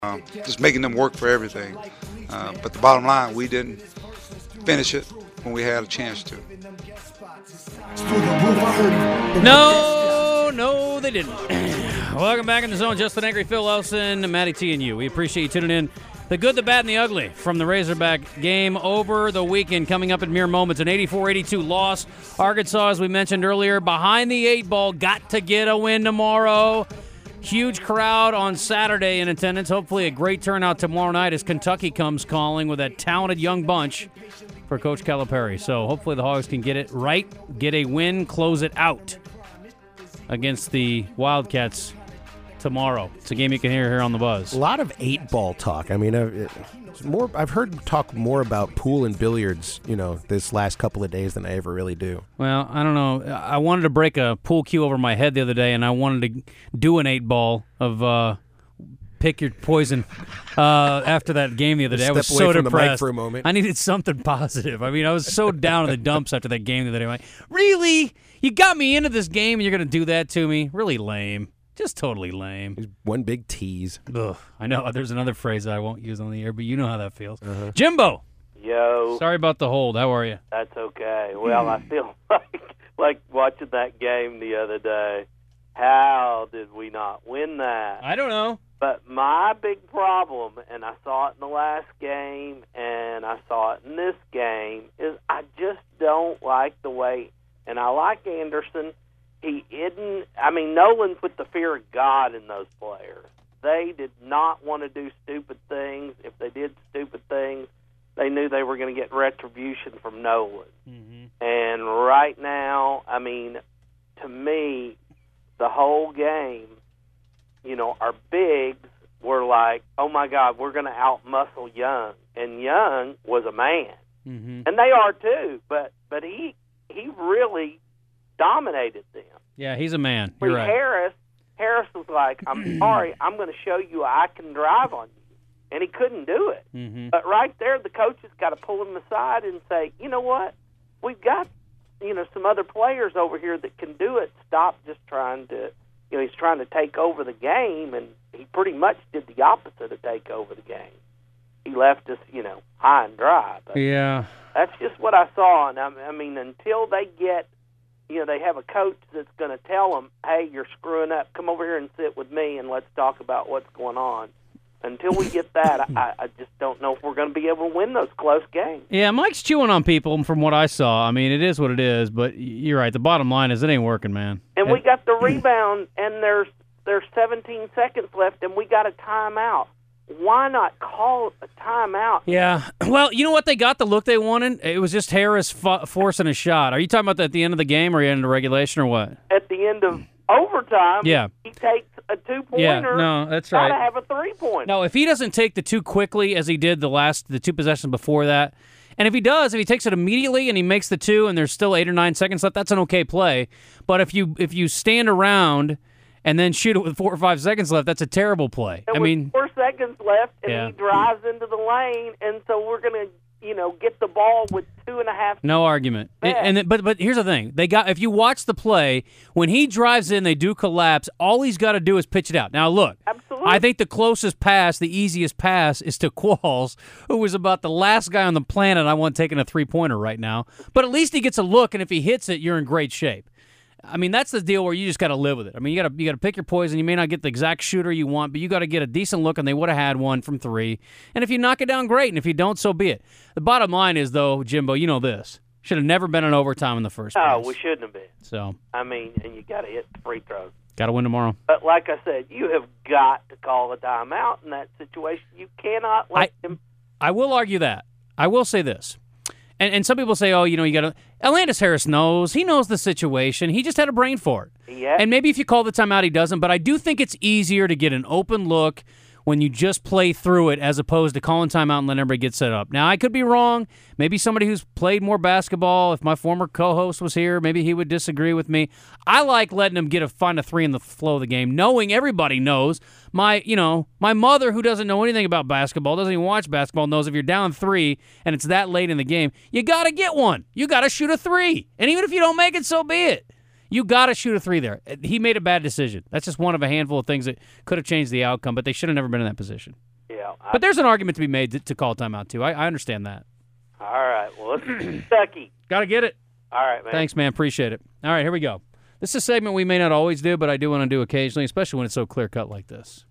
just making them work for everything. But the bottom line, we didn't finish it when we had a chance to. No, they didn't. Welcome back in the zone. Justin Angry, Phil Elson, Matty T, and you. We appreciate you tuning in. The good, the bad, and the ugly from the Razorback game over the weekend. Coming up in mere moments, an 84-82 loss. Arkansas, as we mentioned earlier, behind the 8-ball, got to get a win tomorrow. Huge crowd on Saturday in attendance. Hopefully a great turnout tomorrow night as Kentucky comes calling with that talented young bunch for Coach Calipari. So hopefully the Hogs can get it right, get a win, close it out against the Wildcats tomorrow. It's a game you can hear here on the Buzz. A lot of 8-ball talk. I mean, I've heard talk more about pool and billiards, this last couple of days than I ever really do. Well, I don't know. I wanted to break a pool cue over my head the other day, and I wanted to do an 8-ball of pick your poison after that game the other day. I was so depressed. The mic for a moment. I needed something positive. I mean, I was so down in the dumps after that game the other day. I'm like, really? You got me into this game, and you're going to do that to me? Really lame. Just totally lame. It's one big tease. Ugh, I know. There's another phrase that I won't use on the air, but you know how that feels. Jimbo. Yo. Sorry about the hold. How are you? That's okay. Well, I feel like watching that game the other day. How did we not win that? I don't know. But my big problem, and I saw it in the last game, and I saw it in this game, is I just don't like the way, and I like Anderson. He isn't. I mean, Nolan's with the fear of God in those players. They did not want to do stupid things. If they did stupid things, they knew they were going to get retribution from Nolan. Mm-hmm. And right now, I mean, to me, the whole game, our bigs were like, oh, my God, we're going to out-muscle Young. And Young was a man. Mm-hmm. And they are, too. But he really dominated them. Yeah, he's a man. You're right. Harris was like, I'm sorry, I'm going to show you I can drive on you. And he couldn't do it. Mm-hmm. But right there, the coaches got to pull him aside and say, you know what? We've got, some other players over here that can do it. Stop just trying to, he's trying to take over the game, and he pretty much did the opposite of take over the game. He left us, high and dry. But yeah. That's just what I saw. And I mean, until they get, they have a coach that's going to tell them, hey, you're screwing up. Come over here and sit with me, and let's talk about what's going on. Until we get that, I just don't know if we're going to be able to win those close games. Yeah, Mike's chewing on people from what I saw. I mean, it is what it is, but you're right. The bottom line is it ain't working, man. And we got the rebound, and there's 17 seconds left, and we got a timeout. Why not call a timeout? Yeah. Well, you know what? They got the look they wanted. It was just Harris forcing a shot. Are you talking about that at the end of the game or end of regulation or what? At the end of overtime, yeah. He takes a two-pointer. Yeah, no, that's right. Got to have a three-pointer. No, if he doesn't take the two quickly as he did the two possessions before that, and if he takes it immediately and he makes the two and there's still 8 or 9 seconds left, that's an okay play. But if you stand around and then shoot it with 4 or 5 seconds left, that's a terrible play. And with 4 seconds left, and he drives into the lane, and so we're going to, get the ball with 2.5. No argument. But here's the thing: if you watch the play, when he drives in, they do collapse. All he's got to do is pitch it out. Now look, absolutely. I think the closest pass, the easiest pass, is to Qualls, who was about the last guy on the planet I want taking a 3-pointer right now. But at least he gets a look, and if he hits it, you're in great shape. I mean, that's the deal where you just got to live with it. I mean, you got to pick your poison. You may not get the exact shooter you want, but you got to get a decent look, and they would have had one from 3. And if you knock it down, great. And if you don't, so be it. The bottom line is, though, Jimbo, you know this. Should have never been in overtime in the first place. No, we shouldn't have been. So, I mean, and you got to hit the free throws. Got to win tomorrow. But like I said, you have got to call a timeout in that situation. You cannot let him. I will argue that. I will say this. And some people say, oh, you got to – Elandis Harris knows. He knows the situation. He just had a brain for it. Yeah. And maybe if you call the timeout, he doesn't. But I do think it's easier to get an open look when you just play through it as opposed to calling timeout and letting everybody get set up. Now, I could be wrong. Maybe somebody who's played more basketball, if my former co-host was here, maybe he would disagree with me. I like letting them find a 3 in the flow of the game, knowing everybody knows. My mother, who doesn't know anything about basketball, doesn't even watch basketball, knows if you're down 3 and it's that late in the game, you got to get one. You got to shoot a 3. And even if you don't make it, so be it. You got to shoot a 3 there. He made a bad decision. That's just one of a handful of things that could have changed the outcome, but they should have never been in that position. Yeah. But there's an argument to be made to call timeout, too. I understand that. All right. Well, let's Kentucky. Got to get it. All right, man. Thanks, man. Appreciate it. All right, here we go. This is a segment we may not always do, but I do want to do occasionally, especially when it's so clear-cut like this.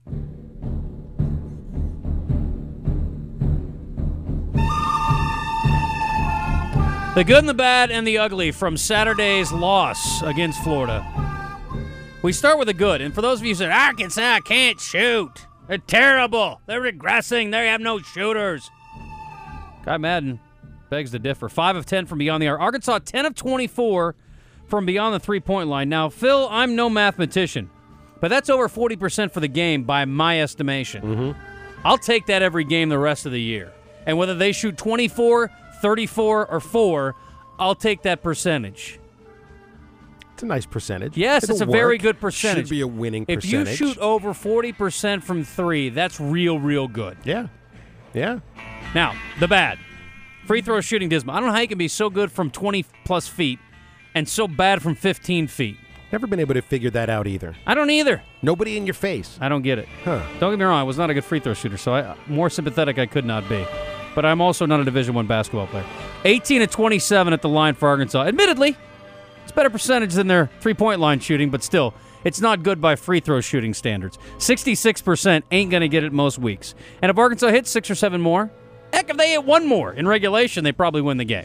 The good and the bad and the ugly from Saturday's loss against Florida. We start with the good, and for those of you who said, Arkansas can't shoot. They're terrible. They're regressing. They have no shooters. Guy Madden begs to differ. 5 of 10 from beyond the arc. Arkansas, 10 of 24 from beyond the three-point line. Now, Phil, I'm no mathematician, but that's over 40% for the game by my estimation. Mm-hmm. I'll take that every game the rest of the year. And whether they shoot 24, 34, or 4, I'll take that percentage. It's a nice percentage. Yes, It'll it's a work. very good percentage. Should be a winning if percentage. If you shoot over 40% from 3, that's real good. Yeah. Now, the bad. Free throw shooting dismal. I don't know how you can be so good from 20-plus feet and so bad from 15 feet. Never been able to figure that out either. I don't either. Nobody in your face. I don't get it. Huh. Don't get me wrong, I was not a good free throw shooter, so more sympathetic I could not be. But I'm also not a Division I basketball player. 18 of 27 at the line for Arkansas. Admittedly, it's better percentage than their three-point line shooting, but still, it's not good by free throw shooting standards. 66% ain't going to get it most weeks. And if Arkansas hits 6 or 7 more, heck, if they hit 1 more in regulation, they probably win the game.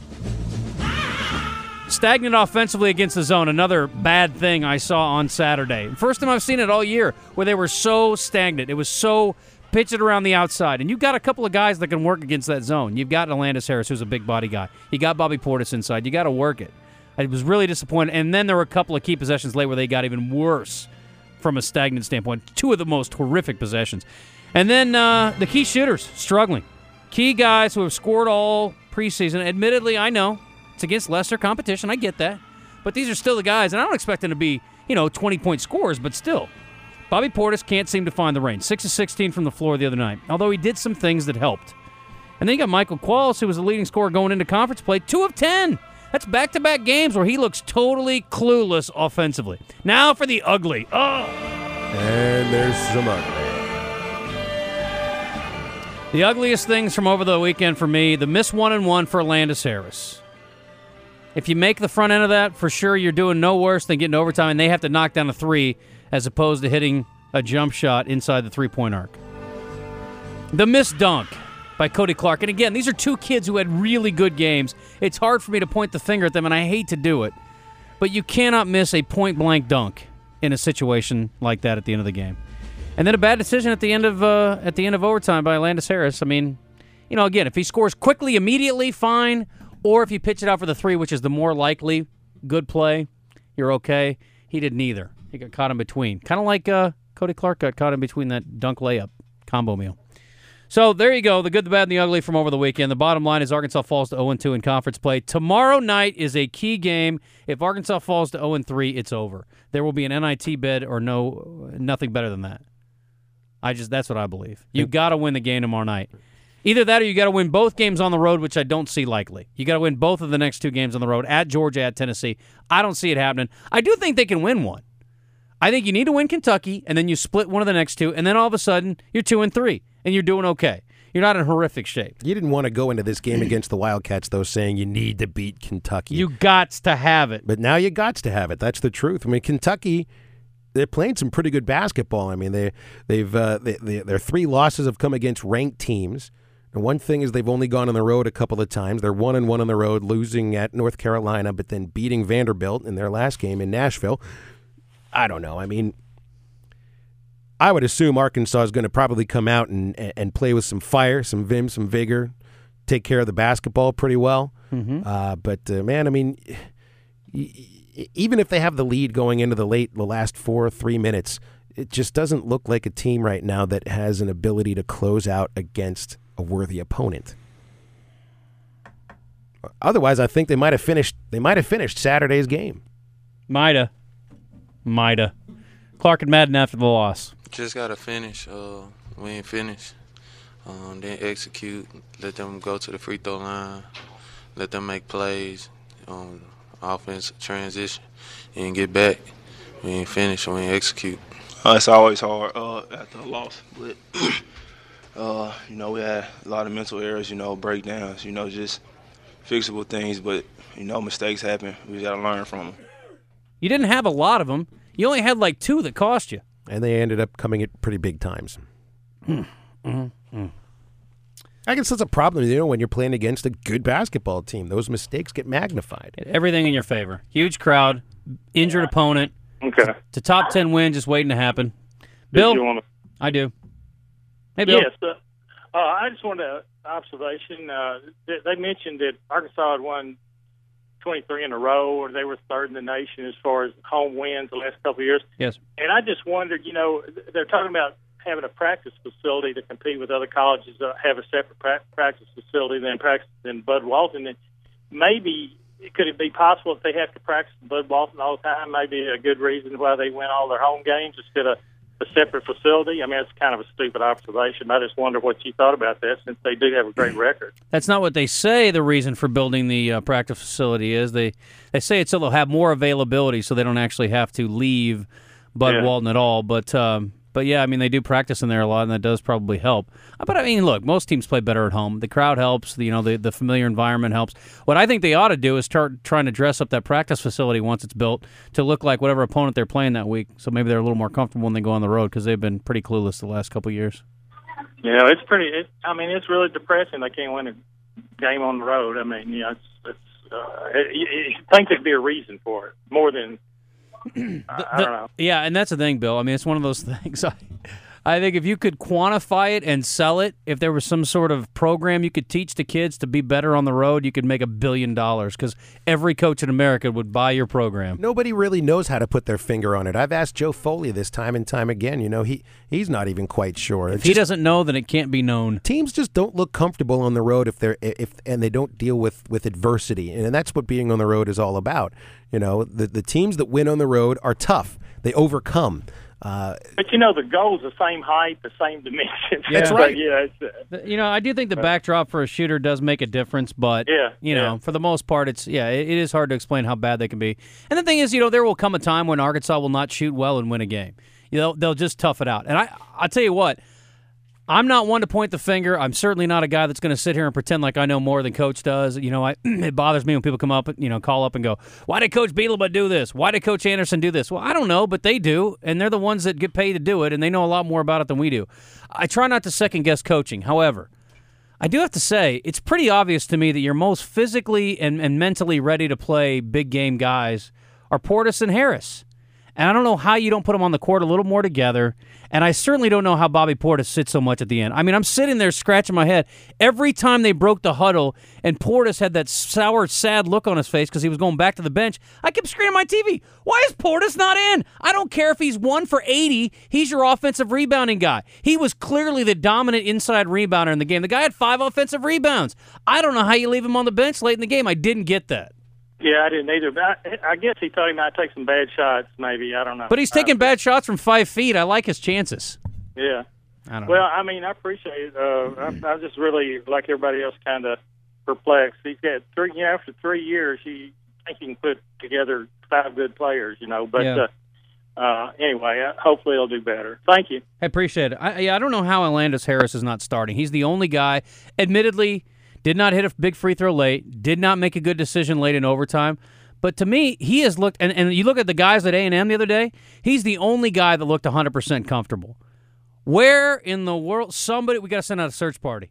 Stagnant offensively against the zone, another bad thing I saw on Saturday. First time I've seen it all year where they were so stagnant. It was so pitch it around the outside. And you've got a couple of guys that can work against that zone. You've got Alandis Harris, who's a big body guy. You got Bobby Portis inside. You got to work it. I was really disappointed. And then there were a couple of key possessions late where they got even worse from a stagnant standpoint. 2 of the most horrific possessions. And then the key shooters struggling. Key guys who have scored all preseason. Admittedly, I know it's against lesser competition. I get that. But these are still the guys, and I don't expect them to be, 20-point scorers, but still. Bobby Portis can't seem to find the range. 6 of 16 from the floor the other night, although he did some things that helped. And then you got Michael Qualls, who was the leading scorer going into conference play, 2 of 10. That's back-to-back games where he looks totally clueless offensively. Now for the ugly. Oh! And there's some ugly. The ugliest things from over the weekend for me, the miss 1-and-1 for Alandis Harris. If you make the front end of that, for sure you're doing no worse than getting overtime, and they have to knock down a 3 as opposed to hitting a jump shot inside the three-point arc. The missed dunk by Cody Clark. And again, these are 2 kids who had really good games. It's hard for me to point the finger at them, and I hate to do it. But you cannot miss a point-blank dunk in a situation like that at the end of the game. And then a bad decision at the end of overtime by Alandis Harris. I mean, again, if he scores quickly, immediately, fine. Or if you pitch it out for the 3, which is the more likely good play, you're okay. He did neither. He got caught in between. Kind of like Cody Clark got caught in between that dunk layup combo meal. So there you go, the good, the bad, and the ugly from over the weekend. The bottom line is Arkansas falls to 0-2 in conference play. Tomorrow night is a key game. If Arkansas falls to 0-3, it's over. There will be an NIT bid or nothing better than that. That's what I believe. You got to win the game tomorrow night. Either that or you got to win both games on the road, which I don't see likely. You got to win both of the next 2 games on the road, at Georgia, at Tennessee. I don't see it happening. I do think they can win one. I think you need to win Kentucky, and then you split one of the next 2, and then all of a sudden you're 2-3, and you're doing okay. You're not in horrific shape. You didn't want to go into this game against the Wildcats, though, saying you need to beat Kentucky. You gots to have it. But now you gots to have it. That's the truth. I mean, Kentucky, they're playing some pretty good basketball. I mean, their 3 losses have come against ranked teams. And one thing is they've only gone on the road a couple of times. They're 1-1 on the road, losing at North Carolina, but then beating Vanderbilt in their last game in Nashville. I don't know. I mean, I would assume Arkansas is going to probably come out and play with some fire, some vim, some vigor, take care of the basketball pretty well. Mm-hmm. But man, I mean, even if they have the lead going into the last 3 minutes, it just doesn't look like a team right now that has an ability to close out against a worthy opponent. Otherwise, I think they might have finished Saturday's game. Mida. Clark and Madden after the loss. Just gotta finish. We ain't finished. Then execute. Let them go to the free throw line. Let them make plays. Offense transition. And get back. We ain't finished. We ain't execute. It's always hard after a loss, but We had a lot of mental errors, breakdowns, just fixable things. But, mistakes happen. We got to learn from them. You didn't have a lot of them. You only had like 2 that cost you. And they ended up coming at pretty big times. I guess that's a problem, when you're playing against a good basketball team. Those mistakes get magnified. Everything in your favor. Huge crowd, injured opponent. Okay. It's a top 10 win just waiting to happen. Bill? I do. Hey, Bill. Yes. I just wanted an observation. They mentioned that Arkansas had won 23 in a row, or they were third in the nation as far as home wins the last couple of years. Yes. And I just wondered, they're talking about having a practice facility to compete with other colleges that have a separate practice facility than Bud Walton. And maybe could it be possible if they have to practice in Bud Walton all the time? Maybe a good reason why they win all their home games instead of a separate facility. I mean, it's kind of a stupid observation. I just wonder what you thought about that, since they do have a great record. That's not what they say the reason for building the practice facility is. They say it's so they'll have more availability so they don't actually have to leave Bud Walton at all. But yeah, I mean, they do practice in there a lot, and that does probably help. But, I mean, look, most teams play better at home. The crowd helps. The familiar environment helps. What I think they ought to do is start trying to dress up that practice facility once it's built to look like whatever opponent they're playing that week, so maybe they're a little more comfortable when they go on the road, because they've been pretty clueless the last couple of years. Yeah, it's really depressing. They can't win a game on the road. I mean, you think there'd be a reason for it, more than I don't know. Yeah, and that's the thing, Bill. I mean, it's one of those things. I think if you could quantify it and sell it, if there was some sort of program you could teach the kids to be better on the road, you could make $1 billion, because every coach in America would buy your program. Nobody really knows how to put their finger on it. I've asked Joe Foley this time and time again. He's not even quite sure. If he doesn't know, then it can't be known. Teams just don't look comfortable on the road and they don't deal with adversity, and that's what being on the road is all about. The teams that win on the road are tough. They overcome. But the goal's the same height, the same dimensions. Yeah. That's right. I do think the backdrop for a shooter does make a difference, but for the most part, it is hard to explain how bad they can be. And the thing is, there will come a time when Arkansas will not shoot well and win a game. They'll just tough it out. And I'll tell you what, I'm not one to point the finger. I'm certainly not a guy that's going to sit here and pretend like I know more than Coach does. It bothers me when people come up, call up and go, "Why did Coach Bielema do this? Why did Coach Anderson do this?" Well, I don't know, but they do, and they're the ones that get paid to do it, and they know a lot more about it than we do. I try not to second-guess coaching. However, I do have to say, it's pretty obvious to me that your most physically and mentally ready to play big-game guys are Portis and Harris. And I don't know how you don't put them on the court a little more together. And I certainly don't know how Bobby Portis sits so much at the end. I mean, I'm sitting there scratching my head. Every time they broke the huddle and Portis had that sour, sad look on his face because he was going back to the bench, I kept screaming at my TV, "Why is Portis not in? I don't care if he's 1 for 80. He's your offensive rebounding guy." He was clearly the dominant inside rebounder in the game. The guy had 5 offensive rebounds. I don't know how you leave him on the bench late in the game. I didn't get that. Yeah, I didn't either. But I guess he thought he might take some bad shots, maybe. I don't know. But he's taking bad shots from 5 feet. I like his chances. Yeah. I don't know. I mean, I appreciate it. I'm just really, like everybody else, kind of perplexed. He's got after 3 years, he can put together 5 good players, But anyway, hopefully he'll do better. Thank you. I appreciate it. I don't know how Alandis Harris is not starting. He's the only guy, admittedly, did not hit a big free throw late, did not make a good decision late in overtime. But to me, he has looked, and you look at the guys at A&M the other day, he's the only guy that looked 100% comfortable. Where in the world, we got to send out a search party.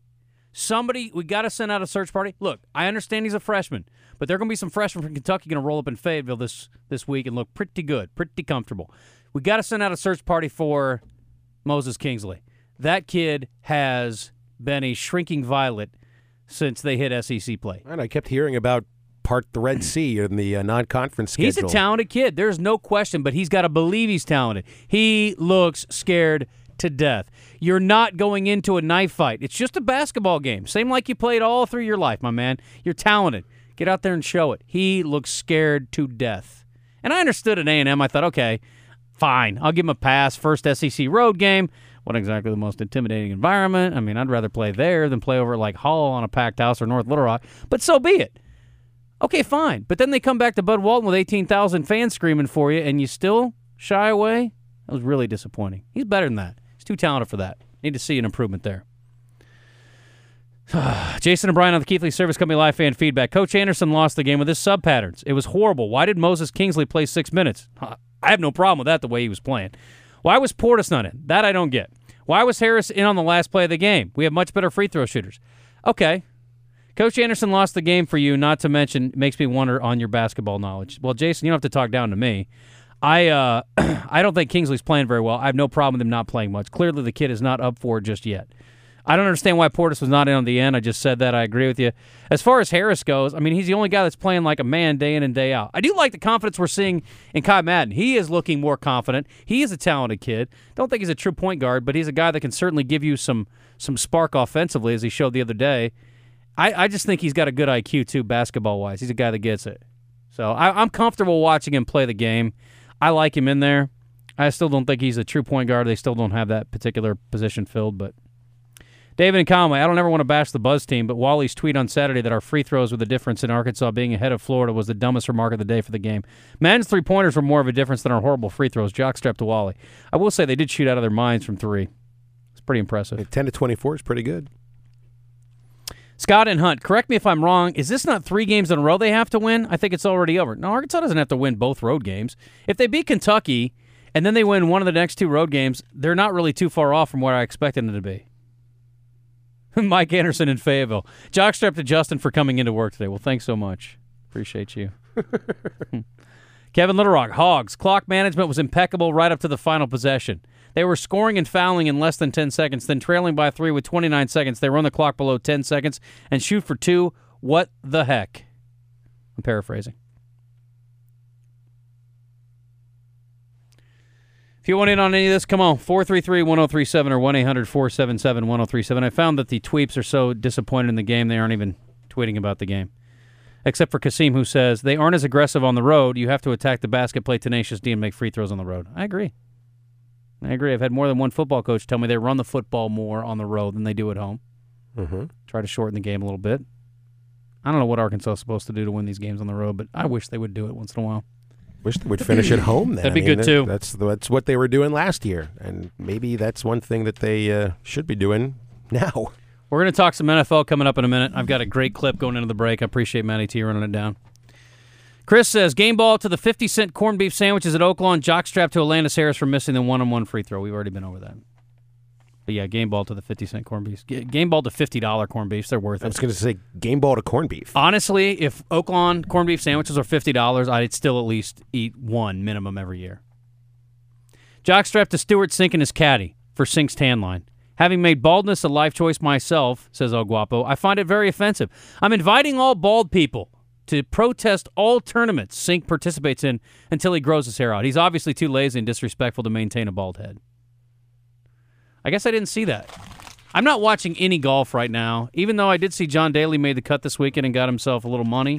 We got to send out a search party. Look, I understand he's a freshman, but there are going to be some freshmen from Kentucky going to roll up in Fayetteville this week and look pretty good, pretty comfortable. We got to send out a search party for Moses Kingsley. That kid has been a shrinking violet since they hit SEC play. And I kept hearing about part the Red Sea in the non-conference schedule. He's a talented kid. There's no question, but he's got to believe he's talented. He looks scared to death. You're not going into a knife fight. It's just a basketball game. Same like you played all through your life, my man. You're talented. Get out there and show it. He looks scared to death. And I understood at A&M. I thought, okay, fine. I'll give him a pass. First SEC road game. What exactly the most intimidating environment? I mean, I'd rather play there than play over at like Hull on a packed house or North Little Rock. But so be it. Okay, fine. But then they come back to Bud Walton with 18,000 fans screaming for you, and you still shy away? That was really disappointing. He's better than that. He's too talented for that. Need to see an improvement there. Jason and Brian on the Keithley Service Company Live fan feedback. Coach Anderson lost the game with his sub patterns. It was horrible. Why did Moses Kingsley play 6 minutes? I have no problem with that, the way he was playing. Why was Portis not in? That I don't get. Why was Harris in on the last play of the game? We have much better free throw shooters. Okay. Coach Anderson lost the game for you, not to mention, makes me wonder on your basketball knowledge. Well, Jason, you don't have to talk down to me. I don't think Kingsley's playing very well. I have no problem with him not playing much. Clearly, the kid is not up for it just yet. I don't understand why Portis was not in on the end. I just said that. I agree with you. As far as Harris goes, I mean, he's the only guy that's playing like a man day in and day out. I do like the confidence we're seeing in Kai Madden. He is looking more confident. He is a talented kid. Don't think he's a true point guard, but he's a guy that can certainly give you some spark offensively, as he showed the other day. I just think he's got a good IQ, too, basketball-wise. He's a guy that gets it. So I'm comfortable watching him play the game. I like him in there. I still don't think he's a true point guard. They still don't have that particular position filled, but David and Conway, I don't ever want to bash the Buzz team, but Wally's tweet on Saturday that our free throws were the difference in Arkansas being ahead of Florida was the dumbest remark of the day for the game. Men's three-pointers were more of a difference than our horrible free throws. Jockstrap to Wally. I will say they did shoot out of their minds from three. It's pretty impressive. 10 to 24 is pretty good. Scott and Hunt, correct me if I'm wrong. Is this not 3 games in a row they have to win? I think it's already over. No, Arkansas doesn't have to win both road games. If they beat Kentucky and then they win one of the next 2 road games, they're not really too far off from where I expected them to be. Mike Anderson in Fayetteville. Jockstrap to Justin for coming into work today. Well, thanks so much. Appreciate you. Kevin Little Rock, Hogs. Clock management was impeccable right up to the final possession. They were scoring and fouling in less than 10 seconds, then trailing by 3 with 29 seconds. They run the clock below 10 seconds and shoot for 2. What the heck? I'm paraphrasing. If you want in on any of this, come on, 433-1037 or 1-800-477-1037. I found that the tweeps are so disappointed in the game, they aren't even tweeting about the game. Except for Kasim, who says, they aren't as aggressive on the road. You have to attack the basket, play tenacious D, and make free throws on the road. I agree. I've had more than one football coach tell me they run the football more on the road than they do at home. Mm-hmm. Try to shorten the game a little bit. I don't know what Arkansas is supposed to do to win these games on the road, but I wish they would do it once in a while. Wish they would finish at home then. That'd be good, too. That's what they were doing last year, and maybe that's one thing that they should be doing now. We're going to talk some NFL coming up in a minute. I've got a great clip going into the break. I appreciate Matty T running it down. Chris says, game ball to the 50-cent corned beef sandwiches at Oaklawn, jockstrap to Alandis Harris for missing the one-on-one free throw. We've already been over that. But yeah, game ball to the 50-cent corned beefs. Game ball to $50 corned beefs. They're worth it. I was going to say game ball to corned beef. Honestly, if Oaklawn corned beef sandwiches are $50, I'd still at least eat one minimum every year. Jockstrap to Stuart Sink and his caddy for Sink's Tan Line. Having made baldness a life choice myself, says El Guapo, I find it very offensive. I'm inviting all bald people to protest all tournaments Sink participates in until he grows his hair out. He's obviously too lazy and disrespectful to maintain a bald head. I guess I didn't see that. I'm not watching any golf right now, even though I did see John Daly made the cut this weekend and got himself a little money.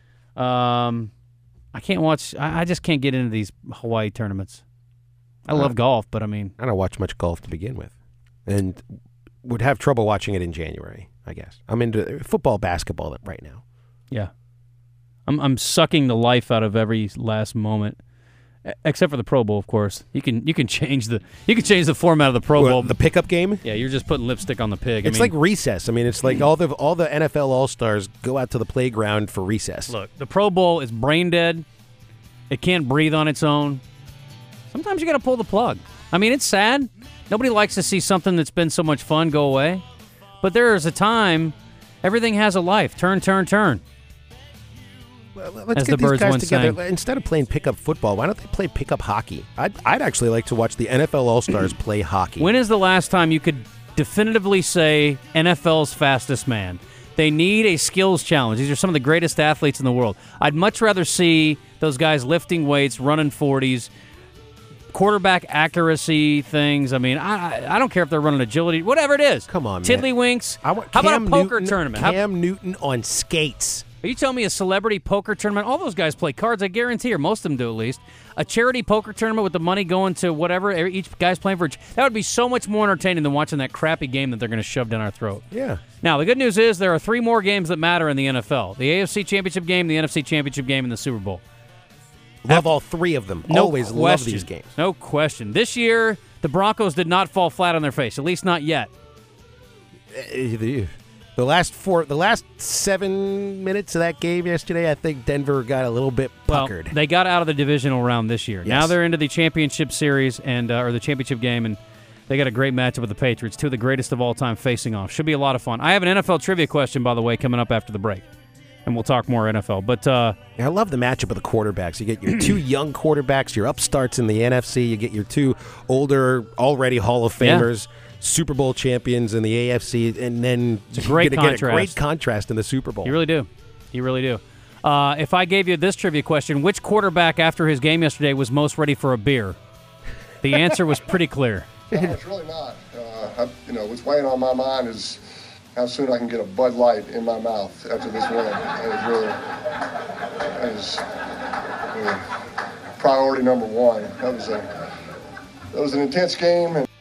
I can't watch. I just can't get into these Hawaii tournaments. I love golf, but I mean, I don't watch much golf to begin with, and would have trouble watching it in January, I guess. I'm into football, basketball right now. Yeah. I'm sucking the life out of every last moment. Except for the Pro Bowl, of course. You can change the format of the Pro Bowl. The pickup game? Yeah, you're just putting lipstick on the pig. It's like recess. I mean, it's like all the NFL All-Stars go out to the playground for recess. Look, the Pro Bowl is brain dead. It can't breathe on its own. Sometimes you got to pull the plug. I mean, it's sad. Nobody likes to see something that's been so much fun go away. But there is a time everything has a life. Turn, turn, turn. Let's get these guys together. Instead of playing pickup football, why don't they play pickup hockey? I'd actually like to watch the NFL All-Stars play hockey. When is the last time you could definitively say NFL's fastest man? They need a skills challenge. These are some of the greatest athletes in the world. I'd much rather see those guys lifting weights, running 40s, quarterback accuracy things. I mean, I don't care if they're running agility, whatever it is. Come on, man. Tiddlywinks. How about a poker tournament? Cam Newton on skates. Are you telling me a celebrity poker tournament? All those guys play cards, I guarantee, or most of them do at least. A charity poker tournament with the money going to whatever, each guy's playing for. That would be so much more entertaining than watching that crappy game that they're going to shove down our throat. Yeah. Now, the good news is there are 3 more games that matter in the NFL. The AFC Championship game, the NFC Championship game, and the Super Bowl. Love all 3 of them. No Always question. love these games. No question. This year, the Broncos did not fall flat on their face, at least not yet. The last 7 minutes of that game yesterday, I think Denver got a little bit puckered. Well, they got out of the divisional round this year. Yes. Now they're into the championship series and or the championship game, and they got a great matchup with the Patriots, two of the greatest of all time facing off. Should be a lot of fun. I have an NFL trivia question, by the way, coming up after the break, and we'll talk more NFL. But I love the matchup of the quarterbacks. You get your two young quarterbacks, your upstarts in the NFC. You get your two older, already Hall of Famers. Yeah. Super Bowl champions in the AFC, and then it's a great contrast. Get a great contrast in the Super Bowl. You really do. You really do. If I gave you this trivia question, which quarterback after his game yesterday was most ready for a beer? The answer was pretty clear. No, it's really not. What's weighing on my mind is how soon I can get a Bud Light in my mouth after this win. That is priority number one. That was an intense game.